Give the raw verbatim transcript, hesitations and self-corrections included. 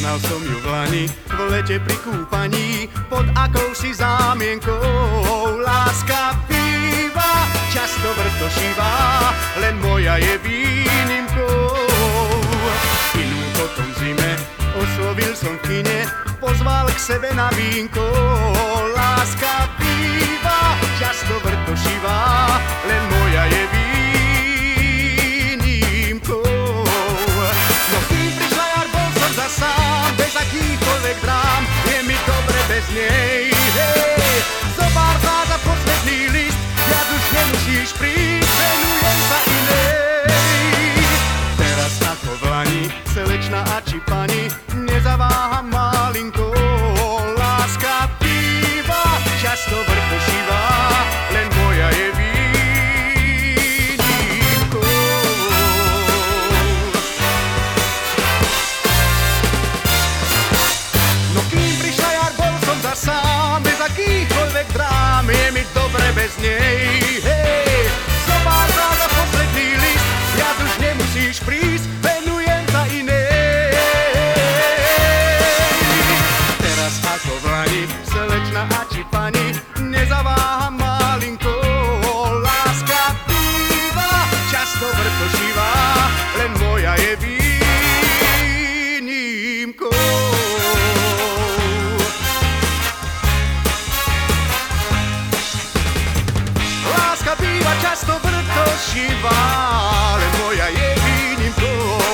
Spoznal som ju v lani, v lete pri kúpaní, pod akousi zámienkou. Láska býva často vrtošivá, len moja je výnimkou. Inú potom zime oslovil som v kine, pozval k sebe na vínko. Láska býva často vrtošivá, len moja je výnimkou. No kým prišla jar, bol som za sám, bez akýchkoľvek drám, je mi dobre bez nej. Hej, zobár vás a posledný list, viac už nemusíš prísť, venujem sa inej. Teraz ako v lani, slečna a či pani, nezaváham malinko. Láska býva často vrtošivá, len moja je výnimkou. No kým prišla jar, bol som za sám, bez akýchkoľvek drám, je mi dobre bez nej. Hej, zobár vás a posledný list, viac už nemusíš prísť, venujem sa inej. Teraz ako v lani, slečna a či pani, nezaváham malinko. Láska býva často vrtošivá, len moja je výnimkou. Láska býva často vrtošivá, len moja je výnimkou.